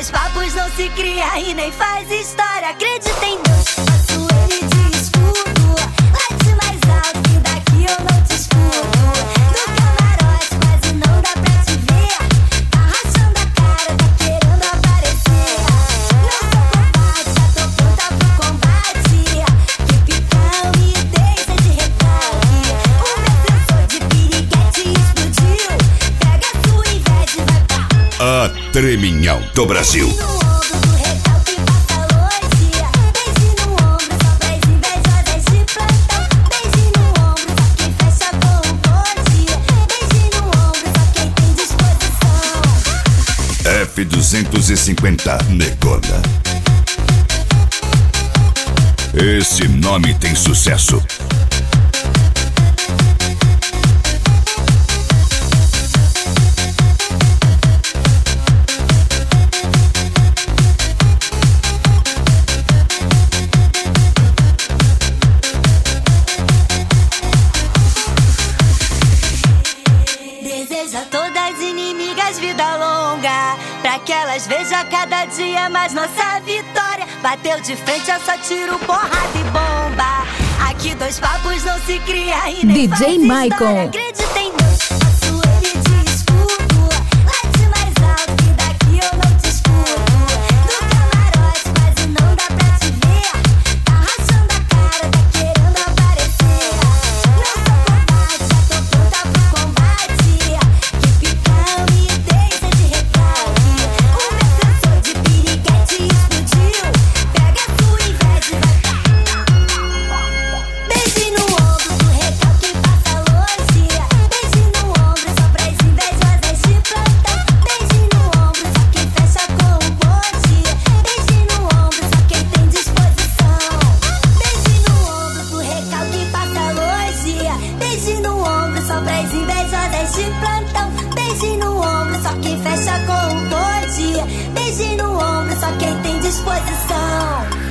dois papos não se cria e nem faz história. Acredita em Deus, faço ele de escudo. Late mais alto que daqui eu não te escuto. Do camarote quase não dá pra te ver. Tá rachando a cara, tá querendo aparecer. Não sou covarde, já tô pronta pro combate. Que picão e deixa de recalque. O meu sensor de piriguete explodiu. Pega a sua inveja e vai pra... A Treminhão do Brasil. No ombro do recalque passa longe. Beijo no ombro só pras invejosas de plantão. Beijo no ombro só quem fecha com o bonde. Beijo no ombro só quem tem disposição. F250 Negona. Esse nome tem sucesso. Deseja a todas as inimigas vida longa, pra que elas vejam cada dia mais nossa vitória. Bateu de frente, eu só tiro porrada e bomba. Aqui dois papos não se cria e nem DJ faz Michael. história. Acredita em Deus, faço ele de escudo. Late mais alto que daqui eu não te escuto. Do camarote quase não dá pra te ver. Tá rachando a cara, tá querendo aparecer. Não sou covarde, já tô pronta pro combate. Que picão e deixa de recalque. O meu sensor de piriguete explodiu. Pega a sua inveja e vai pra... Beijo no ombro do recalque passa longe. Beijo no ombro só pras invejosas de plantão. Beijo no ombro só quem fecha com o bonde. Beijo no ombro só quem tem disposição. Beijo no ombro do recalque passa longe. Beijo no ombro só pras invejosas de plantão. Beijo no ombro só quem fecha com o bonde. Beijo no ombro só quem tem disposição.